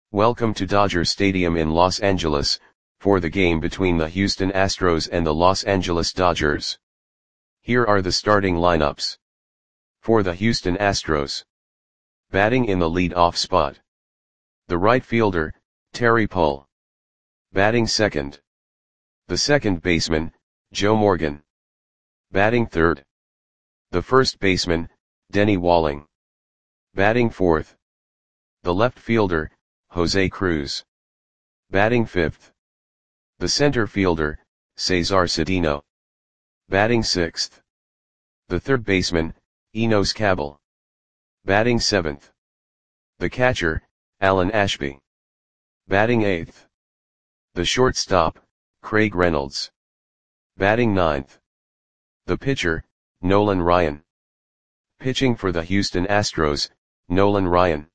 Welcome to Dodger Stadium in Los Angeles, for the game between the Houston Astros and the Los Angeles Dodgers. Here are the starting lineups. For the Houston Astros. Batting in the lead-off spot. The right fielder, Terry Pull. Batting second. The second baseman, Joe Morgan. Batting third. The first baseman, Denny Walling. Batting fourth. The left fielder, Jose Cruz. Batting fifth. The center fielder, Cesar Cedeno. Batting sixth. The third baseman, Enos Cabell. Batting seventh. The catcher, Alan Ashby. Batting eighth. The shortstop, Craig Reynolds. Batting ninth. The pitcher, Nolan Ryan. Pitching for the Houston Astros, Nolan Ryan.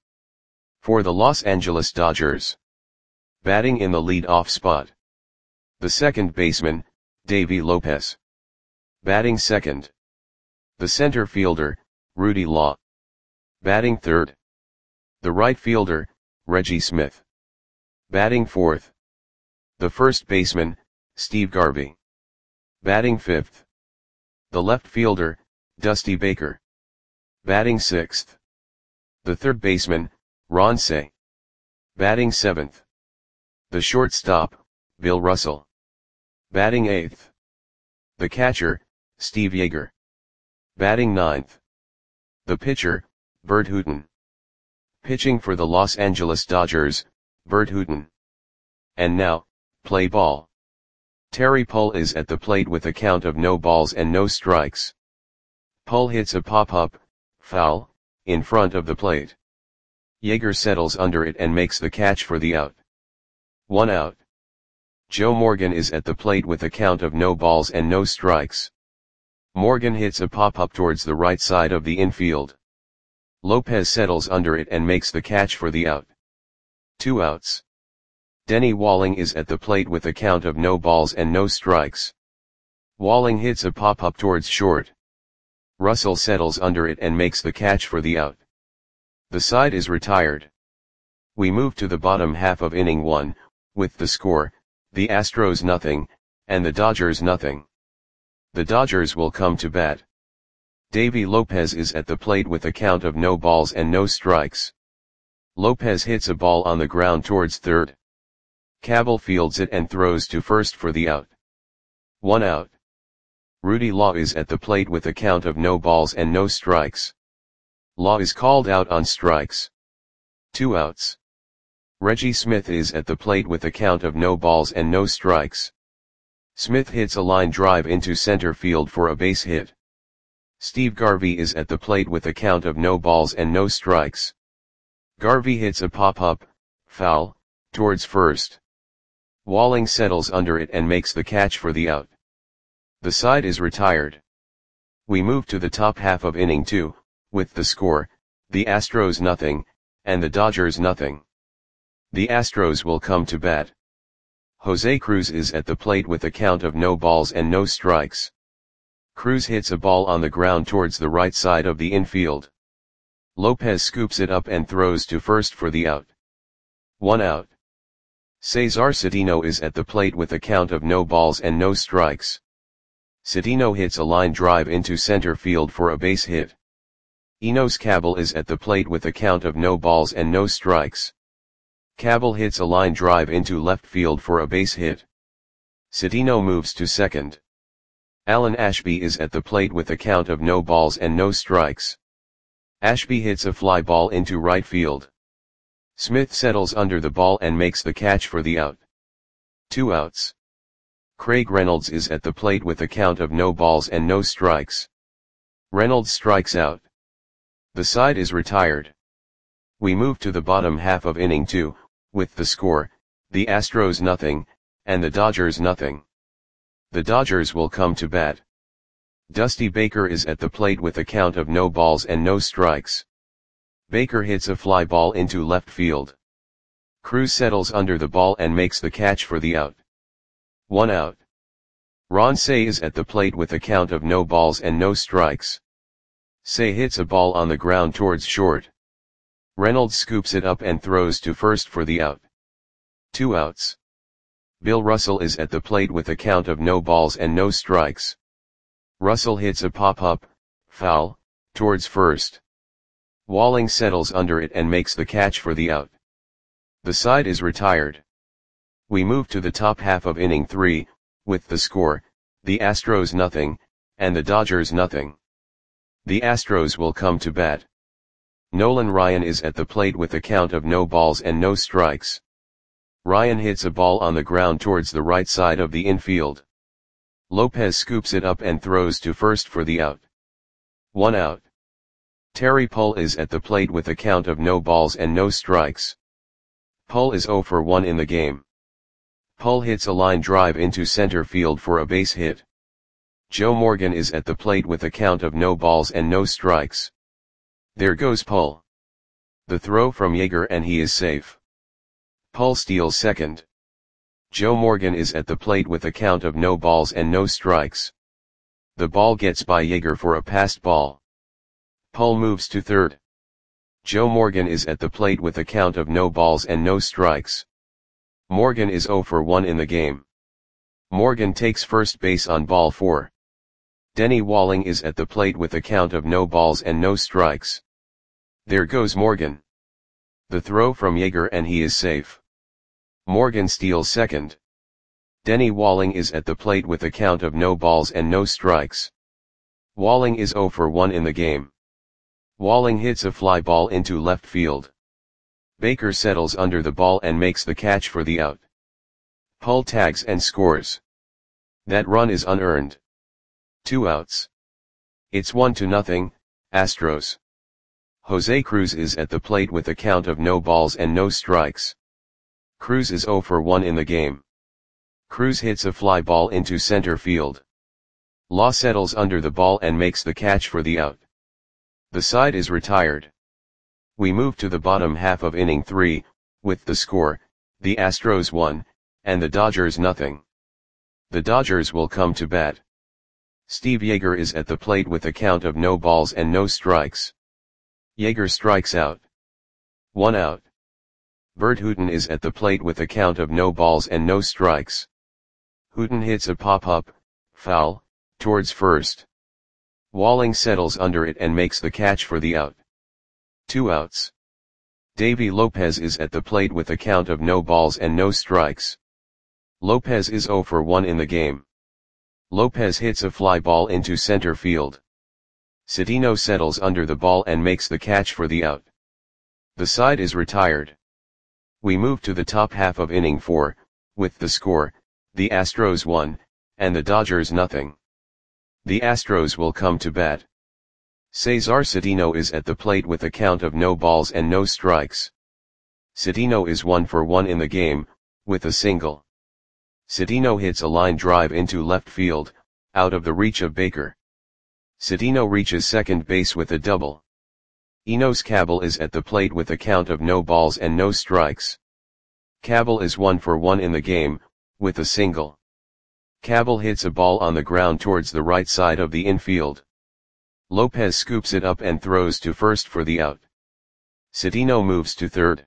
For the Los Angeles Dodgers. Batting in the lead-off spot. The second baseman, Davey Lopez. Batting second. The center fielder, Rudy Law. Batting third. The right fielder, Reggie Smith. Batting fourth. The first baseman, Steve Garvey. Batting fifth. The left fielder, Dusty Baker. Batting sixth. The third baseman, Ron Cey. Batting seventh. The shortstop, Bill Russell. Batting eighth. The catcher, Steve Yeager. Batting ninth. The pitcher, Bert Hooton. Pitching for the Los Angeles Dodgers, Bert Hooton. And now, play ball. Terry Pull is at the plate with a count of no balls and no strikes. Pull hits a pop-up, foul, in front of the plate. Yeager settles under it and makes the catch for the out. 1 out. Joe Morgan is at the plate with a count of no balls and no strikes. Morgan hits a pop-up towards the right side of the infield. Lopez settles under it and makes the catch for the out. 2 outs. Denny Walling is at the plate with a count of no balls and no strikes. Walling hits a pop-up towards short. Russell settles under it and makes the catch for the out. The side is retired. We move to the bottom half of inning 1, with the score, the Astros nothing, and the Dodgers nothing. The Dodgers will come to bat. Davey Lopez is at the plate with a count of no balls and no strikes. Lopez hits a ball on the ground towards third. Cabell fields it and throws to first for the out. 1 out. Rudy Law is at the plate with a count of no balls and no strikes. Law is called out on strikes. 2 outs. Reggie Smith is at the plate with a count of no balls and no strikes. Smith hits a line drive into center field for a base hit. Steve Garvey is at the plate with a count of no balls and no strikes. Garvey hits a pop-up, foul, towards first. Walling settles under it and makes the catch for the out. The side is retired. We move to the top half of inning 2, with the score, the Astros nothing, and the Dodgers nothing. The Astros will come to bat. Jose Cruz is at the plate with a count of no balls and no strikes. Cruz hits a ball on the ground towards the right side of the infield. Lopez scoops it up and throws to first for the out. 1 out. Cesar Cedeno is at the plate with a count of no balls and no strikes. Cedeno hits a line drive into center field for a base hit. Enos Cabell is at the plate with a count of no balls and no strikes. Cabell hits a line drive into left field for a base hit. Cedeno moves to second. Alan Ashby is at the plate with a count of no balls and no strikes. Ashby hits a fly ball into right field. Smith settles under the ball and makes the catch for the out. 2 outs. Craig Reynolds is at the plate with a count of no balls and no strikes. Reynolds strikes out. The side is retired. We move to the bottom half of inning 2, with the score, the Astros nothing, and the Dodgers nothing. The Dodgers will come to bat. Dusty Baker is at the plate with a count of no balls and no strikes. Baker hits a fly ball into left field. Cruz settles under the ball and makes the catch for the out. 1 out. Ron Cey is at the plate with a count of no balls and no strikes. Cey hits a ball on the ground towards short. Reynolds scoops it up and throws to first for the out. 2 outs. Bill Russell is at the plate with a count of no balls and no strikes. Russell hits a pop-up, foul, towards first. Walling settles under it and makes the catch for the out. The side is retired. We move to the top half of inning 3, with the score, the Astros nothing, and the Dodgers nothing. The Astros will come to bat. Nolan Ryan is at the plate with a count of no balls and no strikes. Ryan hits a ball on the ground towards the right side of the infield. Lopez scoops it up and throws to first for the out. 1 out. Terry Pull is at the plate with a count of no balls and no strikes. Pull is 0 for 1 in the game. Pull hits a line drive into center field for a base hit. Joe Morgan is at the plate with a count of no balls and no strikes. There goes Pull. The throw from Yeager and he is safe. Pull steals second. Joe Morgan is at the plate with a count of no balls and no strikes. The ball gets by Yeager for a passed ball. Pull moves to third. Joe Morgan is at the plate with a count of no balls and no strikes. Morgan is 0 for 1 in the game. Morgan takes first base on ball 4. Denny Walling is at the plate with a count of no balls and no strikes. There goes Morgan. The throw from Yeager and he is safe. Morgan steals second. Denny Walling is at the plate with a count of no balls and no strikes. Walling is 0 for 1 in the game. Walling hits a fly ball into left field. Baker settles under the ball and makes the catch for the out. Pull tags and scores. That run is unearned. 2 outs. It's 1-0, Astros. Jose Cruz is at the plate with a count of no balls and no strikes. Cruz is 0 for 1 in the game. Cruz hits a fly ball into center field. Law settles under the ball and makes the catch for the out. The side is retired. We move to the bottom half of inning 3, with the score, the Astros 1, and the Dodgers nothing. The Dodgers will come to bat. Steve Yeager is at the plate with a count of no balls and no strikes. Yeager strikes out. 1 out. Bert Hooton is at the plate with a count of no balls and no strikes. Hooton hits a pop-up, foul, towards first. Walling settles under it and makes the catch for the out. 2 outs. Davy Lopez is at the plate with a count of no balls and no strikes. Lopez is 0 for 1 in the game. Lopez hits a fly ball into center field. Cedeno settles under the ball and makes the catch for the out. The side is retired. We move to the top half of inning 4, with the score, the Astros 1, and the Dodgers nothing. The Astros will come to bat. Cesar Cedeno is at the plate with a count of no balls and no strikes. Cedeno is 1 for 1 in the game, with a single. Cedeno hits a line drive into left field, out of the reach of Baker. Cedeno reaches second base with a double. Enos Cabell is at the plate with a count of no balls and no strikes. Cabell is 1 for 1 in the game, with a single. Cabell hits a ball on the ground towards the right side of the infield. Lopez scoops it up and throws to first for the out. Cedeno moves to third.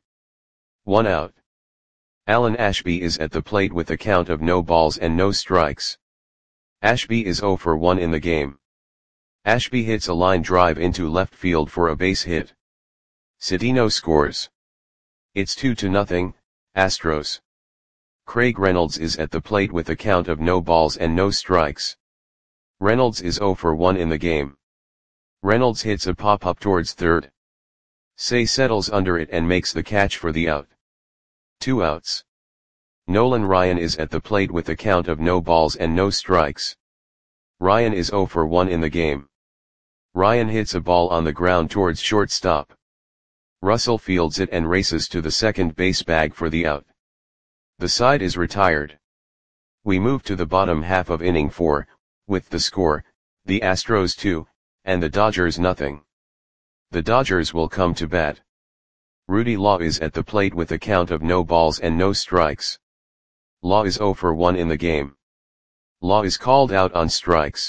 1 out. Alan Ashby is at the plate with a count of no balls and no strikes. Ashby is 0 for 1 in the game. Ashby hits a line drive into left field for a base hit. Cedeno scores. It's 2-0, Astros. Craig Reynolds is at the plate with a count of no balls and no strikes. Reynolds is 0 for 1 in the game. Reynolds hits a pop-up towards third. Say settles under it and makes the catch for the out. 2 outs. Nolan Ryan is at the plate with a count of no balls and no strikes. Ryan is 0 for 1 in the game. Ryan hits a ball on the ground towards shortstop. Russell fields it and races to the second base bag for the out. The side is retired. We move to the bottom half of inning 4, with the score, the Astros 2, and the Dodgers nothing. The Dodgers will come to bat. Rudy Law is at the plate with a count of no balls and no strikes. Law is 0 for 1 in the game. Law is called out on strikes.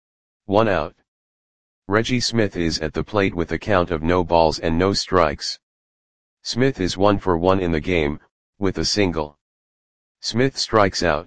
1 out. Reggie Smith is at the plate with a count of no balls and no strikes. Smith is 1 for 1 in the game, with a single. Smith strikes out.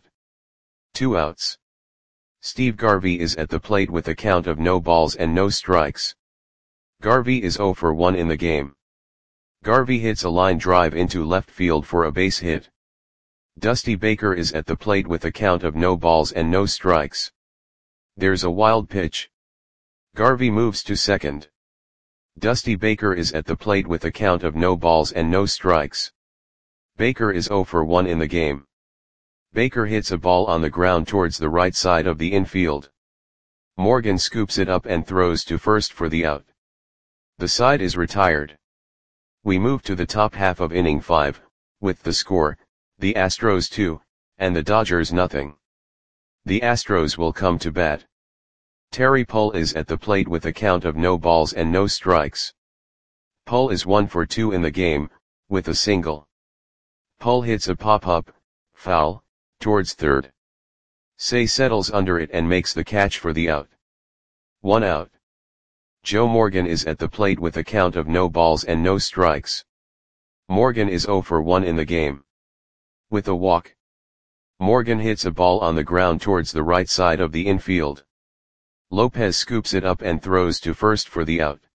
2 outs. Steve Garvey is at the plate with a count of no balls and no strikes. Garvey is 0 for 1 in the game. Garvey hits a line drive into left field for a base hit. Dusty Baker is at the plate with a count of no balls and no strikes. There's a wild pitch. Garvey moves to second. Dusty Baker is at the plate with a count of no balls and no strikes. Baker is 0 for 1 in the game. Baker hits a ball on the ground towards the right side of the infield. Morgan scoops it up and throws to first for the out. The side is retired. We move to the top half of inning 5, with the score, the Astros 2, and the Dodgers nothing. The Astros will come to bat. Terry Pull is at the plate with a count of no balls and no strikes. Pull is 1 for 2 in the game, with a single. Pull hits a pop-up, foul, towards third. Say settles under it and makes the catch for the out. 1 out. Joe Morgan is at the plate with a count of no balls and no strikes. Morgan is 0 for 1 in the game. With a walk. Morgan hits a ball on the ground towards the right side of the infield. Lopez scoops it up and throws to first for the out.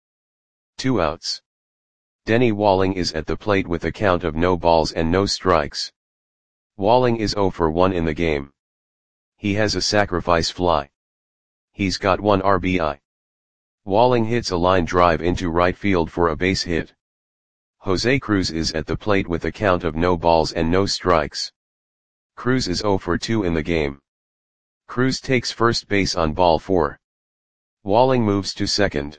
2 outs. Denny Walling is at the plate with a count of no balls and no strikes. Walling is 0 for 1 in the game. He has a sacrifice fly. He's got 1 RBI. Walling hits a line drive into right field for a base hit. Jose Cruz is at the plate with a count of no balls and no strikes. Cruz is 0 for 2 in the game. Cruz takes first base on ball 4. Walling moves to second.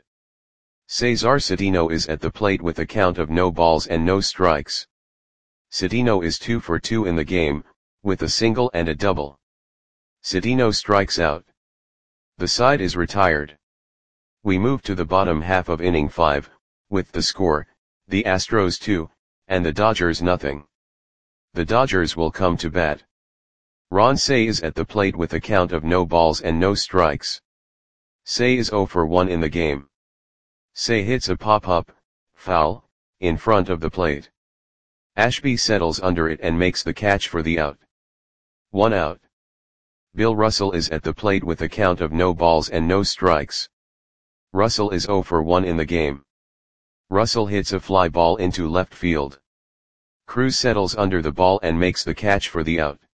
Cesar Cedeno is at the plate with a count of no balls and no strikes. Cedeno is 2 for 2 in the game, with a single and a double. Cedeno strikes out. The side is retired. We move to the bottom half of inning 5, with the score, the Astros 2, and the Dodgers nothing. The Dodgers will come to bat. Ron Cey is at the plate with a count of no balls and no strikes. Cey is 0 for 1 in the game. Cey hits a pop-up, foul, in front of the plate. Ashby settles under it and makes the catch for the out. 1 out. Bill Russell is at the plate with a count of no balls and no strikes. Russell is 0 for 1 in the game. Russell hits a fly ball into left field. Cruz settles under the ball and makes the catch for the out.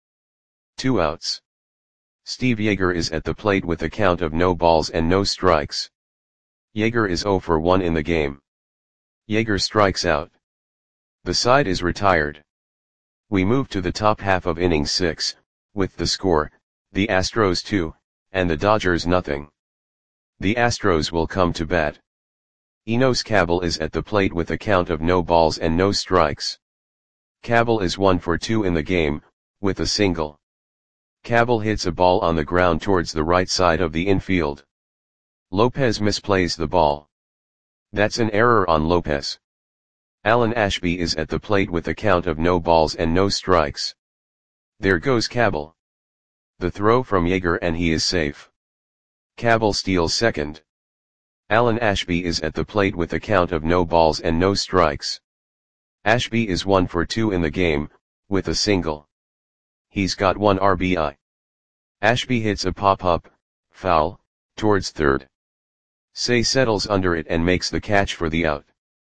2 outs. Steve Yeager is at the plate with a count of no balls and no strikes. Yeager is 0 for 1 in the game. Yeager strikes out. The side is retired. We move to the top half of inning 6, with the score, the Astros 2, and the Dodgers nothing. The Astros will come to bat. Enos Cabell is at the plate with a count of no balls and no strikes. Cabell is 1 for 2 in the game, with a single. Cabell hits a ball on the ground towards the right side of the infield. Lopez misplays the ball. That's an error on Lopez. Alan Ashby is at the plate with a count of no balls and no strikes. There goes Cabell. The throw from Yeager and he is safe. Cabell steals second. Alan Ashby is at the plate with a count of no balls and no strikes. Ashby is 1 for 2 in the game, with a single. He's got 1 RBI. Ashby hits a pop-up, foul, towards third. Cey settles under it and makes the catch for the out.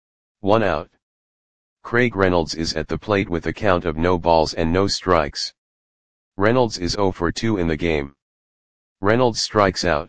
1 out. Craig Reynolds is at the plate with a count of no balls and no strikes. Reynolds is 0 for 2 in the game. Reynolds strikes out.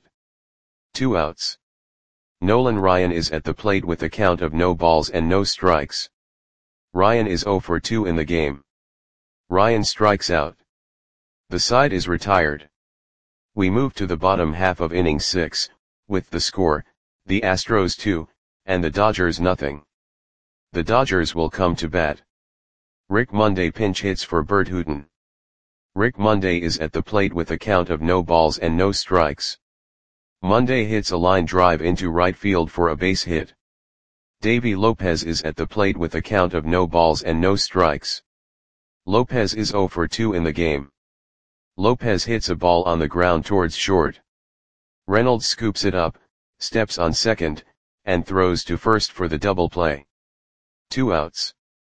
2 outs. Nolan Ryan is at the plate with a count of no balls and no strikes. Ryan is 0 for 2 in the game. Ryan strikes out. The side is retired. We move to the bottom half of inning 6, with the score, the Astros 2, and the Dodgers nothing. The Dodgers will come to bat. Rick Monday pinch hits for Bert Hooton. Rick Monday is at the plate with a count of no balls and no strikes. Monday hits a line drive into right field for a base hit. Davy Lopez is at the plate with a count of no balls and no strikes. Lopez is 0 for 2 in the game. Lopez hits a ball on the ground towards short. Reynolds scoops it up, steps on second, and throws to first for the double play. 2 outs.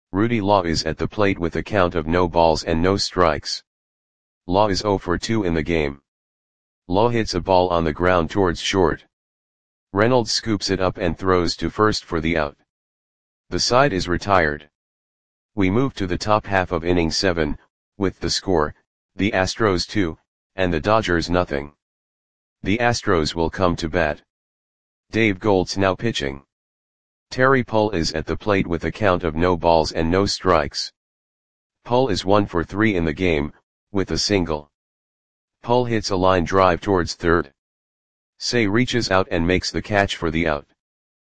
Rudy Law is at the plate with a count of no balls and no strikes. Law is 0 for 2 in the game. Law hits a ball on the ground towards short. Reynolds scoops it up and throws to first for the out. The side is retired. We move to the top half of inning 7, with the score, the Astros 2, and the Dodgers nothing. The Astros will come to bat. Dave Goeltz now pitching. Terry Pull is at the plate with a count of no balls and no strikes. Pull is 1 for 3 in the game, with a single. Pull hits a line drive towards third. Say reaches out and makes the catch for the out.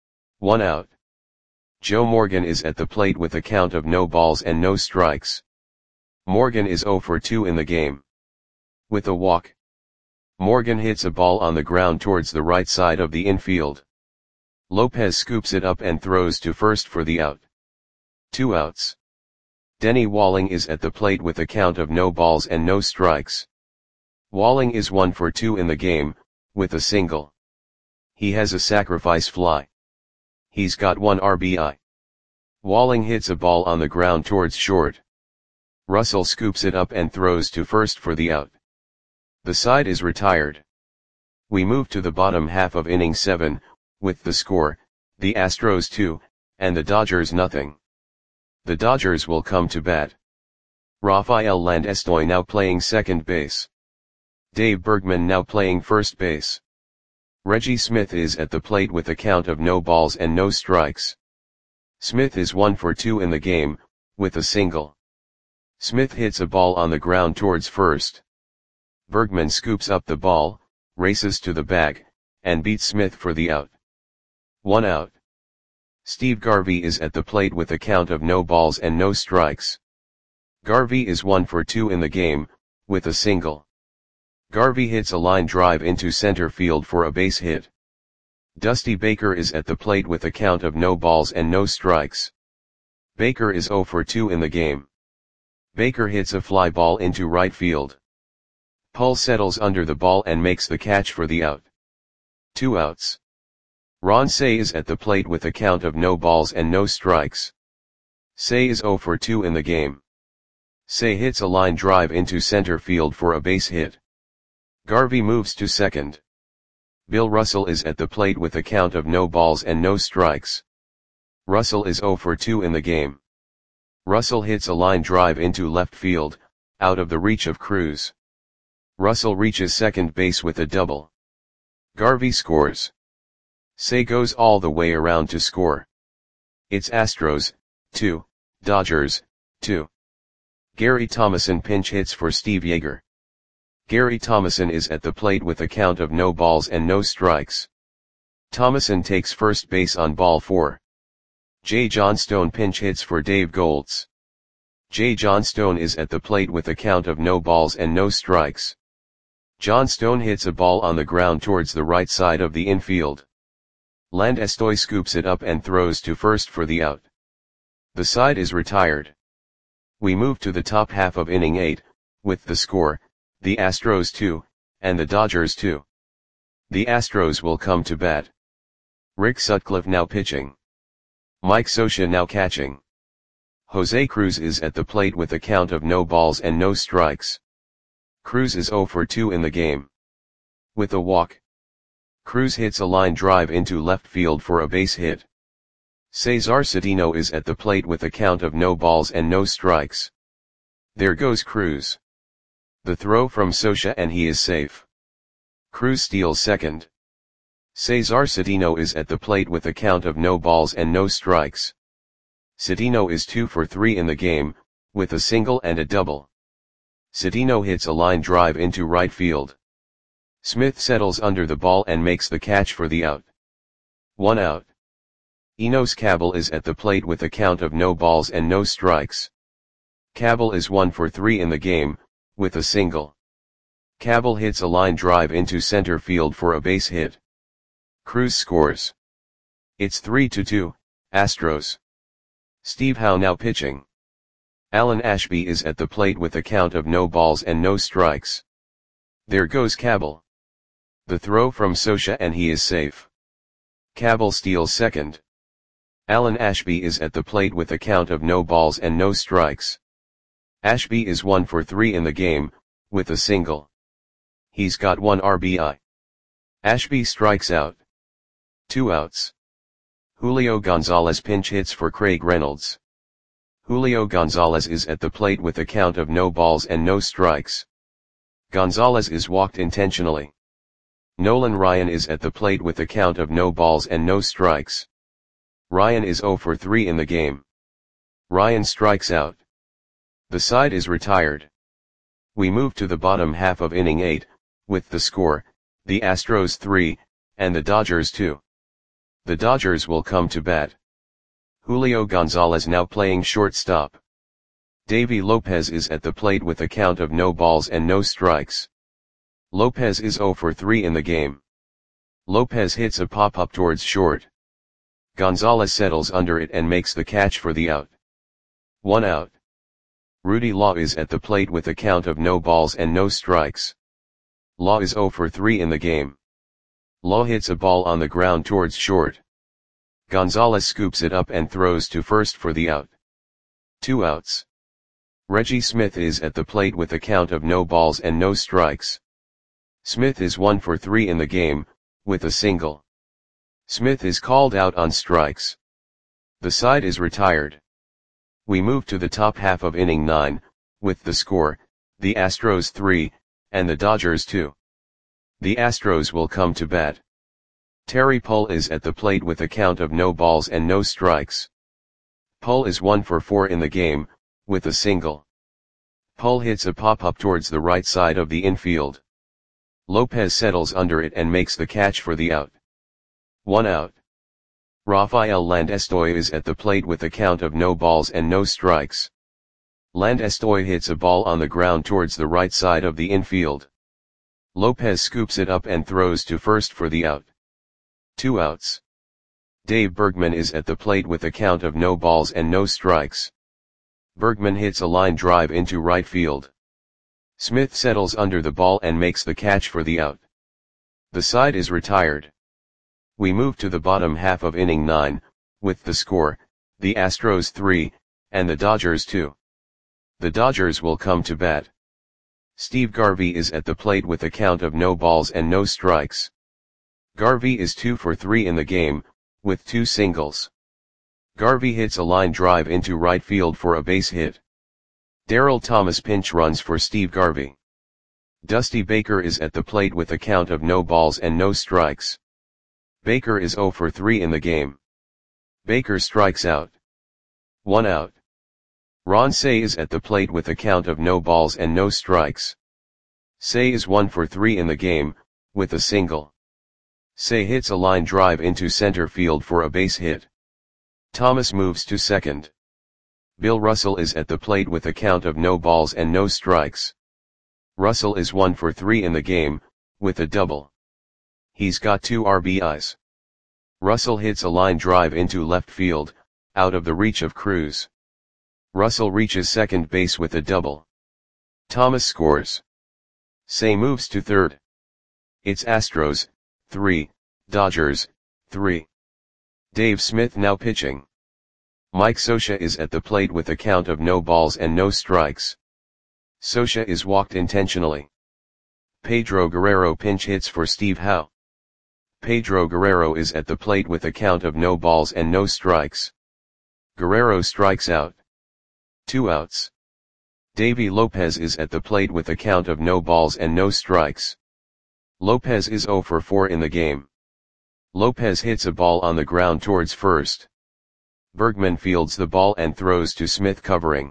1 out. Joe Morgan is at the plate with a count of no balls and no strikes. Morgan is 0 for 2 in the game. With a walk. Morgan hits a ball on the ground towards the right side of the infield. Lopez scoops it up and throws to first for the out. 2 outs. Denny Walling is at the plate with a count of no balls and no strikes. Walling is 1 for 2 in the game, with a single. He has a sacrifice fly. He's got 1 RBI. Walling hits a ball on the ground towards short. Russell scoops it up and throws to first for the out. The side is retired. We move to the bottom half of inning 7, with the score, the Astros 2, and the Dodgers nothing. The Dodgers will come to bat. Rafael Landestoy now playing second base. Dave Bergman now playing first base. Reggie Smith is at the plate with a count of no balls and no strikes. Smith is 1 for 2 in the game, with a single. Smith hits a ball on the ground towards first. Bergman scoops up the ball, races to the bag, and beats Smith for the out. 1 out. Steve Garvey is at the plate with a count of no balls and no strikes. Garvey is 1 for 2 in the game, with a single. Garvey hits a line drive into center field for a base hit. Dusty Baker is at the plate with a count of no balls and no strikes. Baker is 0 for 2 in the game. Baker hits a fly ball into right field. Pull settles under the ball and makes the catch for the out. 2 outs. Ron Cey is at the plate with a count of no balls and no strikes. Cey is 0 for 2 in the game. Cey hits a line drive into center field for a base hit. Garvey moves to second. Bill Russell is at the plate with a count of no balls and no strikes. Russell is 0 for 2 in the game. Russell hits a line drive into left field, out of the reach of Cruz. Russell reaches second base with a double. Garvey scores. Cey goes all the way around to score. It's Astros, 2, Dodgers, 2. Gary Thomason pinch hits for Steve Yeager. Gary Thomason is at the plate with a count of no balls and no strikes. Thomason takes first base on ball 4. Jay Johnstone pinch hits for Dave Goeltz. Jay Johnstone is at the plate with a count of no balls and no strikes. Johnstone hits a ball on the ground towards the right side of the infield. Landestoy scoops it up and throws to first for the out. The side is retired. We move to the top half of inning 8, with the score, the Astros 2, and the Dodgers 2. The Astros will come to bat. Rick Sutcliffe now pitching. Mike Scioscia now catching. Jose Cruz is at the plate with a count of no balls and no strikes. Cruz is 0 for 2 in the game. With a walk. Cruz hits a line drive into left field for a base hit. Cesar Cedeno is at the plate with a count of no balls and no strikes. There goes Cruz. The throw from Scioscia and he is safe. Cruz steals second. Cesar Cedeno is at the plate with a count of no balls and no strikes. Cedeno is 2 for 3 in the game, with a single and a double. Cedeno hits a line drive into right field. Smith settles under the ball and makes the catch for the out. 1 out. Enos Cabell is at the plate with a count of no balls and no strikes. Cabell is 1 for 3 in the game, with a single. Cabell hits a line drive into center field for a base hit. Cruz scores. It's 3-2, Astros. Steve Howe now pitching. Alan Ashby is at the plate with a count of no balls and no strikes. There goes Cabell. The throw from Scioscia and he is safe. Cabell steals second. Alan Ashby is at the plate with a count of no balls and no strikes. Ashby is 1 for 3 in the game, with a single. He's got 1 RBI. Ashby strikes out. 2 outs. Julio Gonzalez pinch hits for Craig Reynolds. Julio Gonzalez is at the plate with a count of no balls and no strikes. Gonzalez is walked intentionally. Nolan Ryan is at the plate with a count of no balls and no strikes. Ryan is 0 for 3 in the game. Ryan strikes out. The side is retired. We move to the bottom half of inning 8, with the score, the Astros 3, and the Dodgers 2. The Dodgers will come to bat. Julio Gonzalez now playing shortstop. Davy Lopez is at the plate with a count of no balls and no strikes. Lopez is 0 for 3 in the game. Lopez hits a pop-up towards short. Gonzalez settles under it and makes the catch for the out. 1 out. Rudy Law is at the plate with a count of no balls and no strikes. Law is 0 for 3 in the game. Law hits a ball on the ground towards short. Gonzalez scoops it up and throws to first for the out. 2 outs. Reggie Smith is at the plate with a count of no balls and no strikes. Smith is 1 for 3 in the game, with a single. Smith is called out on strikes. The side is retired. We move to the top half of inning 9, with the score, the Astros 3, and the Dodgers 2. The Astros will come to bat. Terry Pull is at the plate with a count of no balls and no strikes. Pull is 1 for 4 in the game, with a single. Pull hits a pop-up towards the right side of the infield. Lopez settles under it and makes the catch for the out. 1 out. Rafael Landestoy is at the plate with a count of no balls and no strikes. Landestoy hits a ball on the ground towards the right side of the infield. Lopez scoops it up and throws to first for the out. 2 outs. Dave Bergman is at the plate with a count of no balls and no strikes. Bergman hits a line drive into right field. Smith settles under the ball and makes the catch for the out. The side is retired. We move to the bottom half of inning 9, with the score, the Astros 3, and the Dodgers 2. The Dodgers will come to bat. Steve Garvey is at the plate with a count of no balls and no strikes. Garvey is 2 for 3 in the game, with 2 singles. Garvey hits a line drive into right field for a base hit. Darryl Thomas pinch runs for Steve Garvey. Dusty Baker is at the plate with a count of no balls and no strikes. Baker is 0 for 3 in the game. Baker strikes out. 1 out. Ron Cey is at the plate with a count of no balls and no strikes. Cey is 1 for 3 in the game, with a single. Cey hits a line drive into center field for a base hit. Thomas moves to second. Bill Russell is at the plate with a count of no balls and no strikes. Russell is 1 for 3 in the game, with a double. He's got 2 RBIs. Russell hits a line drive into left field, out of the reach of Cruz. Russell reaches second base with a double. Thomas scores. Cey moves to third. It's Astros 3, Dodgers 3. Dave Smith now pitching. Mike Scioscia is at the plate with a count of no balls and no strikes. Scioscia is walked intentionally. Pedro Guerrero pinch hits for Steve Howe. Pedro Guerrero is at the plate with a count of no balls and no strikes. Guerrero strikes out. 2 outs. Davy Lopez is at the plate with a count of no balls and no strikes. Lopez is 0 for 4 in the game. Lopez hits a ball on the ground towards first. Bergman fields the ball and throws to Smith covering.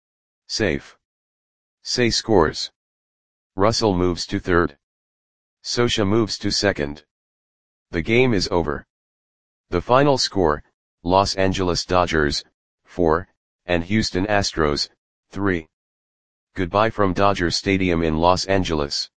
Safe. Cey scores. Russell moves to third. Scioscia moves to second. The game is over. The final score, Los Angeles Dodgers 4, and Houston Astros 3. Goodbye from Dodger Stadium in Los Angeles.